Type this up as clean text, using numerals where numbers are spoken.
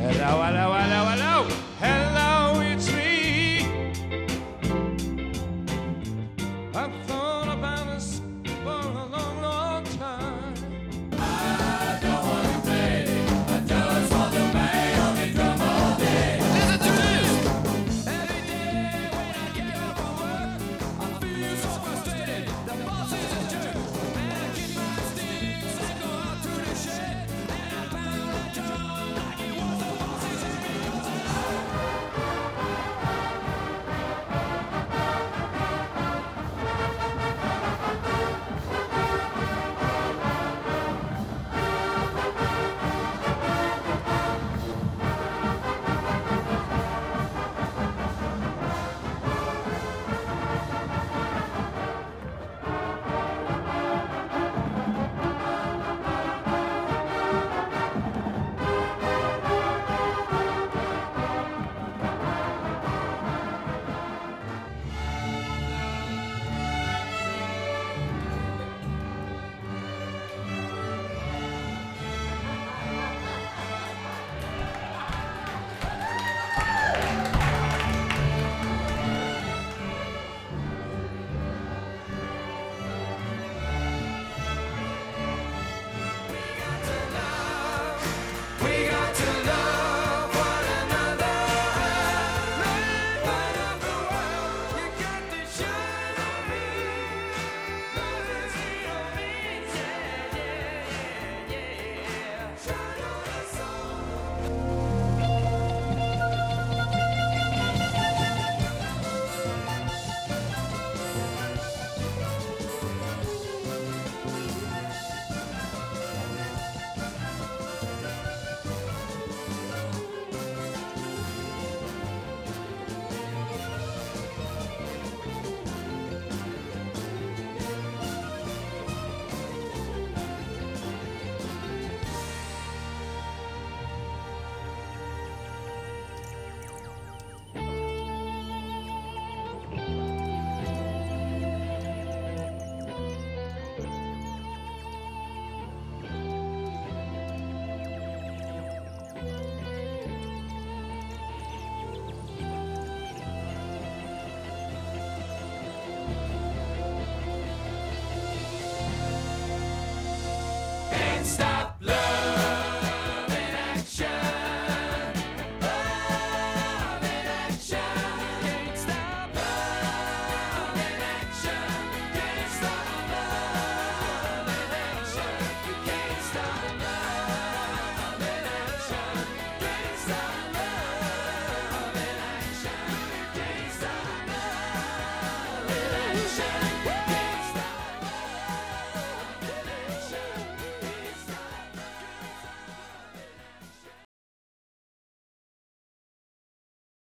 Hello, hello, hello, hello. Hello, it's me. I've thought about this for a long, long time. I don't want to play. I just want to bang on the drum all day. Listen to this. Every day when I get up from work, I feel so frustrated. The boss is a jerk. And I get my sticks and go out to the shed. And I pound that drum like it was the boss's head. We got to love one another. Light of the world, you got to shine on me. Love is the only yeah. Shine on us all. Can't stop.